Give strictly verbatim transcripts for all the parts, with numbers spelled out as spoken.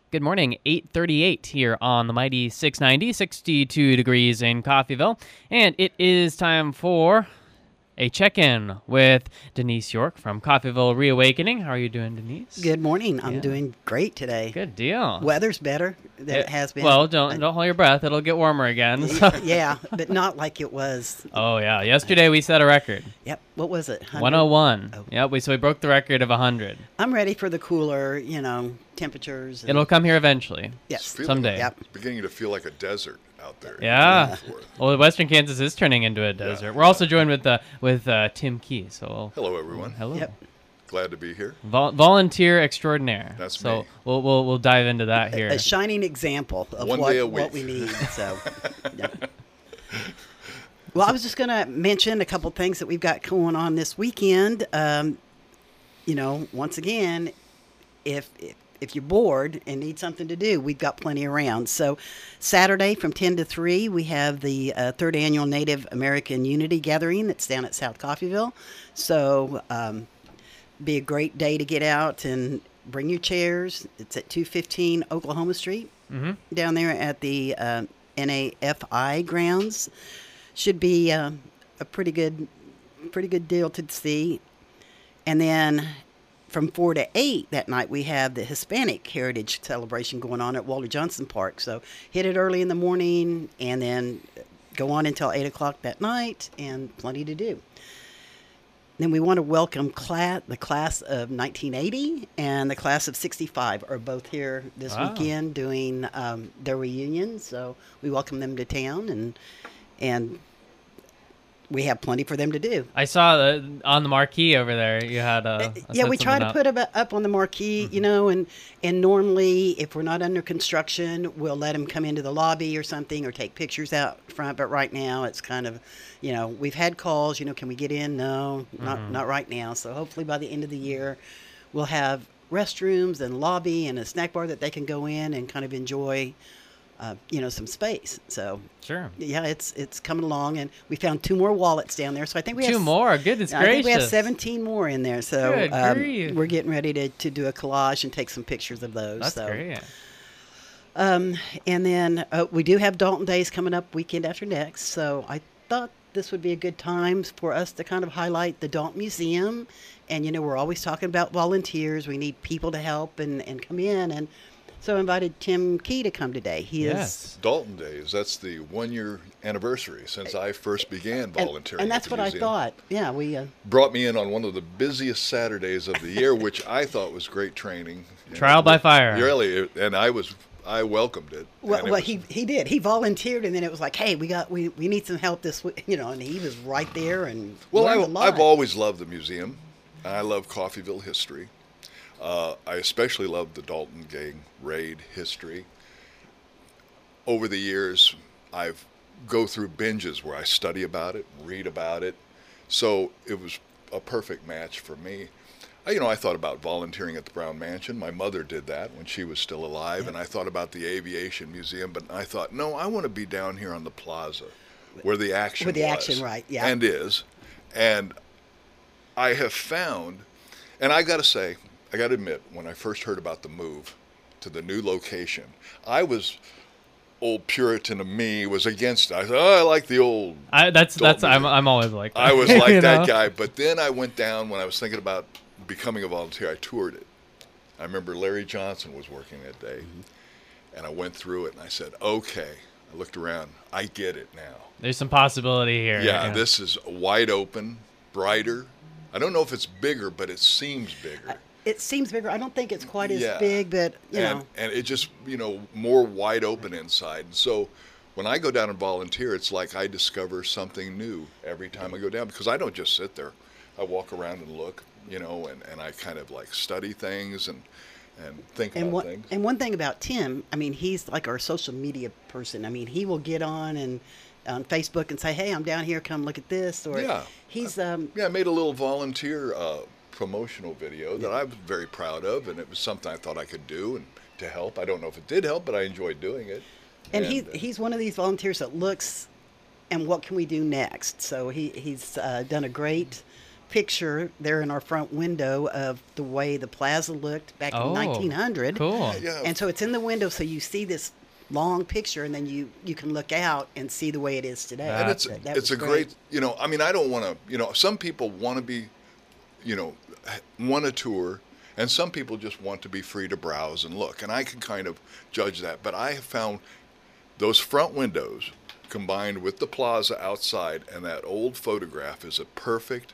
Good morning, eight thirty-eight here on the mighty six ninety, sixty-two degrees in Coffeyville, and it is time for a check-in with Denise York from Coffeyville Reawakening. How are you doing, Denise? Good morning. I'm Yeah. doing great today. Good deal. Weather's better than it, It- has been. Well, don't don't hold your breath. It'll get warmer again. so- Yeah, but not like it was. Oh, yeah. Yesterday we set a record. Yep. What was it? one hundred? one oh one. Oh. Yep, we, so we broke the record of one hundred. I'm ready for the cooler, you know, temperatures. and- It'll come here eventually. Yes. It's feeling- someday. Yep. It's beginning to feel like a desert out there. Yeah. Yeah. Well, Western Kansas is turning into a desert. We're also joined with uh, with uh, Tim Key. So Hello, everyone. hello. Yep. Glad to be here. Vol- volunteer extraordinaire. That's so me. we'll we'll we'll dive into that here. A shining example of One what, day a what week. we need. So, yeah. Well, I was just going to mention a couple things that we've got going on this weekend. Um, you know, once again, if, if if you're bored and need something to do, we've got plenty around. So, Saturday from ten to three, we have the uh, third annual Native American Unity Gathering that's down at South Coffeyville. So, um, be a great day to get out and bring your chairs. It's at two fifteen Oklahoma Street, mm-hmm. down there at the uh, N A F I grounds. Should be uh, a pretty good, pretty good deal to see. And then from four to eight that night, we have the Hispanic Heritage Celebration going on at Walter Johnson Park. So hit it early in the morning and then go on until eight o'clock that night, and plenty to do. Then we want to welcome class, the class of nineteen eighty and the class of sixty-five are both here this Wow. weekend doing um, their reunion. So we welcome them to town, and and we have plenty for them to do. I saw the, on the marquee over there you had a. Yeah, we try to put it up on the marquee, Mm-hmm. you know, and and normally if we're not under construction, we'll let them come into the lobby or something or take pictures out front. But right now, it's kind of, you know, we've had calls, you know, can we get in? No, not Mm-hmm. not right now. So hopefully by the end of the year, we'll have restrooms and lobby and a snack bar that they can go in and kind of enjoy, uh, you know, some space. So Sure. yeah, it's it's coming along, and we found two more wallets down there. So I think we Two have more. Goodness I gracious. think we have seventeen more in there, so Good um, grief. we're getting ready to, to do a collage and take some pictures of those. That's so. great. Um, and then uh, we do have Dalton Days coming up weekend after next, so I thought this would be a good time for us to kind of highlight the Dalton Museum. And, you know, we're always talking about volunteers. We need people to help and, and come in. And so I invited Tim Key to come today. He Yes. Dalton Days, that's the one-year anniversary since I first began is, and, volunteering. and at that's the what I museum. thought. Yeah, we... Uh, Brought me in on one of the busiest Saturdays of the year, which I thought was great training. You Trial by fire. Really, and I was, I welcomed it. Well, and it well was- he he did. He volunteered, and then it was like, "Hey, we got we, we need some help this week," you know. And he was right there and Well, learned a I, lot. I've always loved the museum. I love Coffeyville history. Uh, I especially love the Dalton Gang raid history. Over the years, I've go through binges where I study about it, read about it. So it was a perfect match for me. I, you know, I thought about volunteering at the Brown Mansion. My mother did that when she was still alive, and I thought about the Aviation Museum. But I thought, no, I want to be down here on the plaza, where the action Where the was, action, right, yeah. and is, and I have found, and I got to say, I got to admit, when I first heard about the move to the new location, I was, old Puritan of me was against it. I thought, oh, I like the old. I, that's that's Dalton I'm Museum. I'm always like that. I was like you that know? guy. But then I went down when I was thinking about becoming a volunteer. I toured it. I remember Larry Johnson was working that day, and I went through it and I said, okay. I looked around. I get it now. There's some possibility here. Yeah, this is wide open, brighter. I don't know if it's bigger, but it seems bigger. It seems bigger. I don't think it's quite as Yeah. big, but you and, know, and it just, you know, more wide open inside. And so when I go down and volunteer, it's like I discover something new every time I go down, because I don't just sit there. I walk around and look, you know, and, and I kind of like study things and, and think and about one things. and one thing about Tim, I mean, he's like our social media person. I mean, he will get on and on Facebook and say, "Hey, I'm down here. Come look at this." Or Yeah. he's um, Yeah, I made a little volunteer uh, promotional video that I was very proud of, and it was something I thought I could do and to help. I don't know if it did help, but I enjoyed doing it. and he uh, he's one of these volunteers that looks and what can we do next. So he he's uh, done a great picture there in our front window of the way the plaza looked back Oh, in nineteen hundred. cool. Yeah. And so it's in the window, so you see this long picture, and then you, you can look out and see the way it is today. And it's That- that it's a was great, you know, I mean, I don't want to, you know, some people want to be, you know, want a tour, and some people just want to be free to browse and look, and I can kind of judge that. But I have found those front windows combined with the plaza outside and that old photograph is a perfect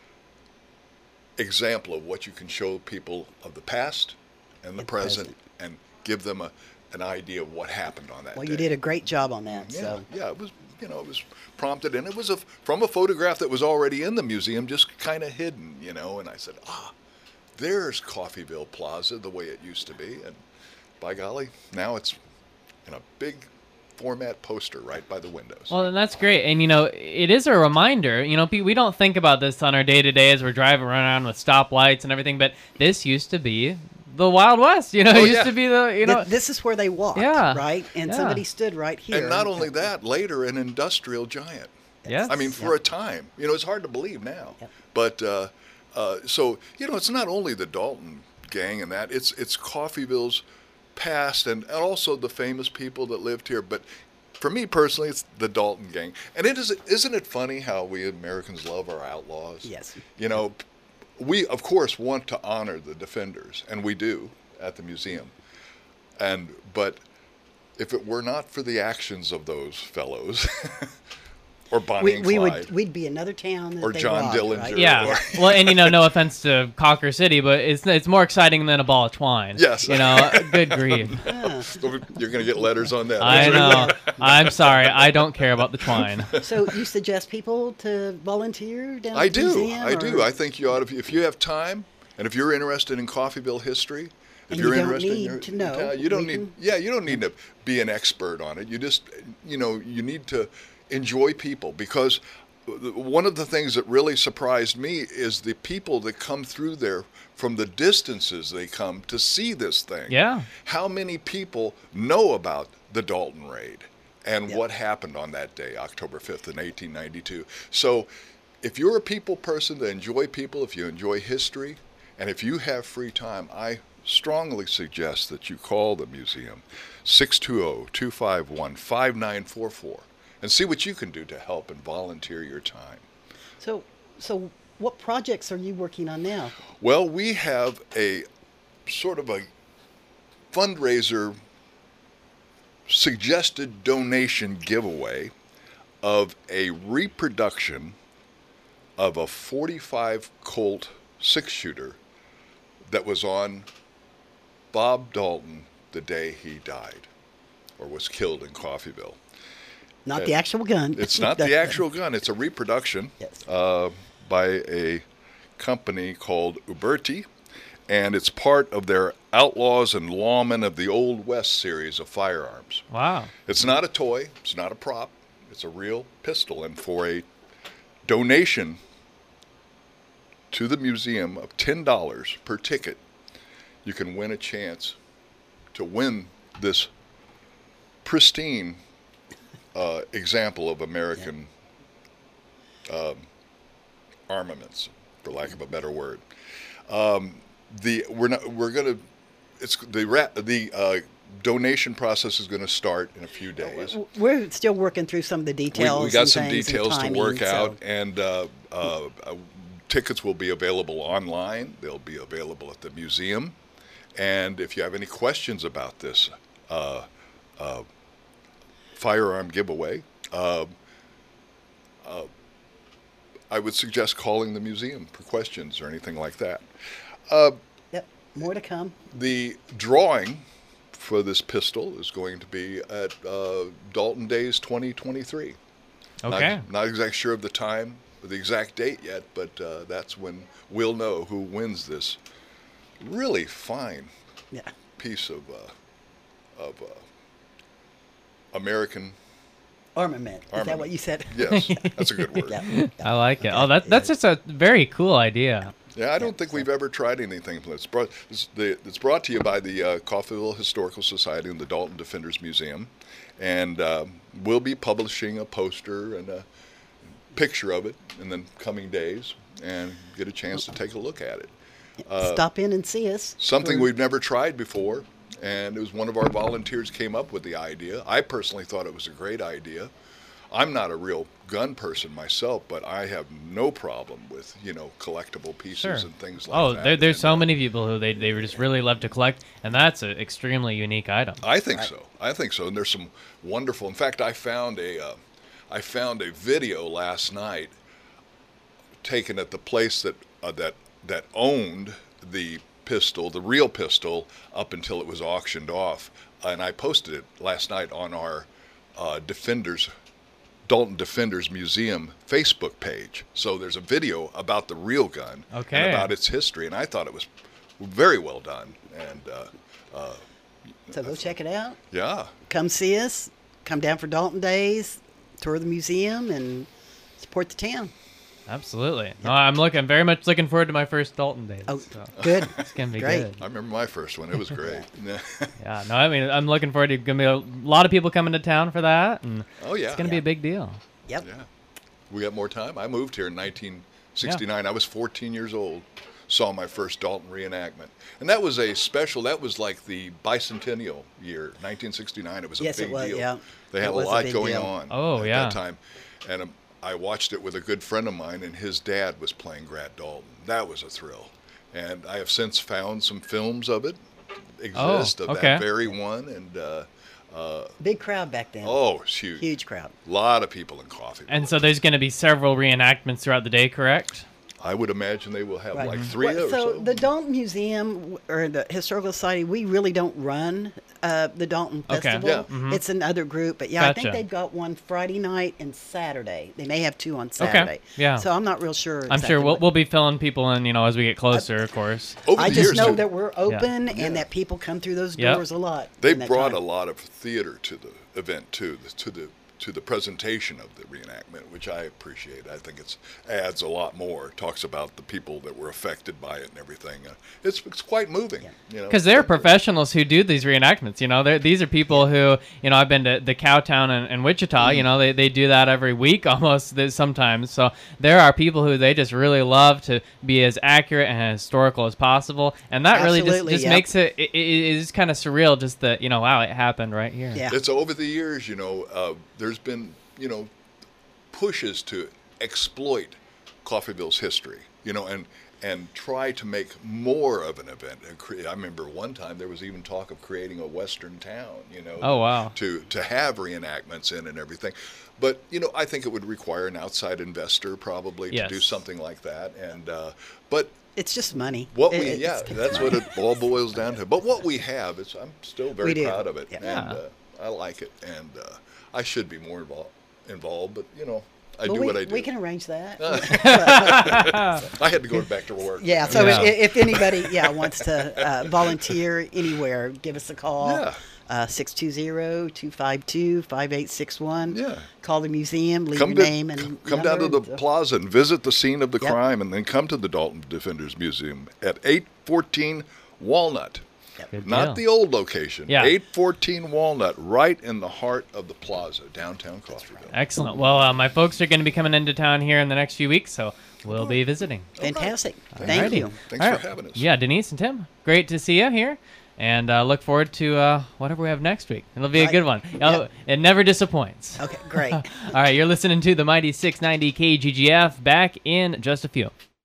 example of what you can show people of the past and the And present, present. and give them a an idea of what happened on that Well, day. you did a great job on that. Yeah, So yeah, it was, you know, it was prompted, and it was a, from a photograph that was already in the museum, just kind of hidden, you know. And I said, ah, there's Coffeyville Plaza the way it used to be, and by golly, now it's in a big format poster right by the windows. Well, and that's great. And, you know, it is a reminder. You know, pe- we don't think about this on our day-to-day as we're driving around with stoplights and everything, but this used to be the Wild West. You know, Oh, it used yeah. to be the, you know. Th- this is where they walked, Yeah, right? And yeah. somebody stood right here. And not only that, later an industrial giant. Yes. I mean, for a time, you know, it's hard to believe now. Yep. But uh, uh, so you know, it's not only the Dalton gang and that; it's it's Coffeyville's past and, and also the famous people that lived here. But for me personally, it's the Dalton gang. And it is isn't it funny how we Americans love our outlaws? Yes. You know, we of course want to honor the defenders, and we do at the museum. And but if it were not for the actions of those fellows, or Bonnie we, and we Clyde, would we'd be another town that Or they John robbed, Dillinger. right? Yeah. Or- Well, and, you know, no offense to Cocker City, but it's it's more exciting than a ball of twine. Yes. You know, good grief. You're going to get letters on that. I know. I'm sorry. I don't care about the twine. So you suggest people to volunteer down I at the do. museum? I do. or- I think you ought to, if you have time, and if you're interested in Coffeyville history, if And you're you don't interested need in your, to know. you don't We need. can- Yeah, you don't need to be an expert on it. You just, you know, you need to enjoy people, because one of the things that really surprised me is the people that come through there from the distances they come to see this thing. Yeah. How many people know about the Dalton raid and Yeah. what happened on that day, October fifth in eighteen ninety-two? So if you're a people person that enjoy people, if you enjoy history, and if you have free time, I strongly suggest that you call the museum, six two zero, two five one, five nine four four, and see what you can do to help and volunteer your time. So so what projects are you working on now? Well, we have a sort of a fundraiser suggested donation giveaway of a reproduction of a forty-five Colt six-shooter that was on Bob Dalton the day he died or was killed in Coffeyville. Not Uh, the actual gun. It's not the actual gun. It's a reproduction Yes. uh, by a company called Uberti, and it's part of their Outlaws and Lawmen of the Old West series of firearms. Wow. It's not a toy. It's not a prop. It's a real pistol. And for a donation to the museum of ten dollars per ticket, you can win a chance to win this pristine uh, example of American um, armaments, for lack of a better word. Um, the we're not we're gonna it's the ra- the uh, donation process is going to start in a few days. We're still working through some of the We, details. we got and some things and details to timing, work so- out, and uh, uh, uh, tickets will be available online. They'll be available at the museum. And if you have any questions about this uh, uh, firearm giveaway, uh, uh, I would suggest calling the museum for questions or anything like that. Uh, Yep, more to come. the drawing for this pistol is going to be at uh, Dalton Days twenty twenty-three. Okay. Not, not exactly sure of the time or the exact date yet, but uh, that's when we'll know who wins this really fine Yeah. piece of uh, of uh, American. Armament. Is that Armament. what you said? Yes, that's a good word. Yeah. Yeah, yeah. I like it. Oh, that that's just a very cool idea. I don't think we've ever tried anything that's brought. It's, the, it's brought to you by the uh, Coffeyville Historical Society and the Dalton Defenders Museum, and uh, we'll be publishing a poster and a picture of it in the coming days and get a chance to take a look at it. Uh, Stop in and see us. Something for- we've never tried before, and it was one of our volunteers came up with the idea. I personally thought it was a great idea. I'm not a real gun person myself, but I have no problem with, you know, collectible pieces Sure. and things like Oh, that. there, there's And, so uh, many people who they, they just really love to collect, and that's an extremely unique item. I think so. I think so. And there's some wonderful. In fact, I found a, uh, I found a video last night taken at the place that uh, that that owned the pistol, the real pistol, up until it was auctioned off, and I posted it last night on our uh, Defenders, Dalton Defenders Museum Facebook page. So there's a video about the real gun Okay. and about its history, and I thought it was very well done. And uh, uh, So go check it out. yeah. Come see us. Come down for Dalton Days. Tour the museum and support the town. Absolutely. No, I'm looking very much looking forward to my first Dalton days. Oh, so good. it's gonna be Great. good. I remember my first one. It was great. Yeah. No, I mean I'm looking forward to gonna be a lot of people coming to town for that, and Oh yeah. it's gonna be Yeah. a big deal. Yep. Yeah. We got more time. I moved here in nineteen sixty-nine. I was fourteen years old. Saw my first Dalton reenactment. And that was a special, that was like the bicentennial year, nineteen sixty-nine. It was a Yes, it big was, deal. yeah. They had It a was a lot big going deal. on Oh, at yeah. that time. And um, I watched it with a good friend of mine, and his dad was playing Grant Dalton. That was a thrill. And I have since found some films of it exist of okay. that very one. And uh, Big crowd back then. oh, it's huge. Huge crowd. A lot of people in Coffee. And so there's gonna be several reenactments throughout the day, correct? I would imagine they will have Right. like three Well, or so so. the Dalton Museum or the Historical Society, we really don't run uh, the Dalton Okay. Festival. Yeah. Mhm. It's another group, but yeah, I think Gotcha. they've got one Friday night and Saturday. They may have two on Saturday. yeah. So I'm not real sure. I'm exactly sure we'll what- we'll be filling people in, you know, as we get closer, of course. Over I the just years, know they- that we're open Yeah. and that people come through those Yep. doors a lot. They in that brought time. a lot of theater to the event too, the- to the to the presentation of the reenactment, which I appreciate. I think it's adds a lot more. Talks about the people that were affected by it and everything. Uh, it's it's quite moving. You know, Because they're professionals who do these reenactments. You know, they're, these are people who, you know, I've been to the Cowtown and, and Wichita. You know, they, they do that every week almost th- sometimes. So there are people who they just really love to be as accurate and historical as possible, and that really just, Absolutely, just yep. makes it, it, it is kind of surreal. Just that, you know, wow, it happened right here. Yeah. It's over the years, you know, uh, there's been, you know, pushes to exploit Coffeyville's history, you know, and and try to make more of an event. And cre- I remember one time there was even talk of creating a Western town, you know, Oh, wow. to to have reenactments in and everything. But you know, I think it would require an outside investor probably to do Yes. something like that. And uh, but It's just money. what It- we it's- yeah, it's that's money. what it all boils down to. But what we have, it's I'm still very We do, proud of it, yeah. and Yeah. uh, I like it, and uh, I should be more involved. Involved, but you know, I Well, do we, what I do. We can arrange that. I had to go back to work. Yeah, so Yeah. If, if anybody, yeah, wants to uh, volunteer anywhere, give us a call. Yeah. Uh, six two zero, two five two, five eight six one. Yeah. Call the museum, leave Come your to name and c- come down to number the and- plaza and visit the scene of the Yep. crime, and then come to the Dalton Defenders Museum at eight fourteen Walnut. Good Not deal. the old location. Yeah. eight fourteen Walnut, right in the heart of the plaza, downtown Coffeyville. Excellent. Well, uh, my folks are going to be coming into town here in the next few weeks, so we'll be visiting. Fantastic. Thank Alrighty. you. Thanks All for right. having us. Yeah, Denise and Tim, great to see you here. And uh, look forward to uh, whatever we have next week. It'll be a Right. good one. Oh, it never disappoints. Okay, great. All right, you're listening to the Mighty six ninety K G G F. Back in just a few.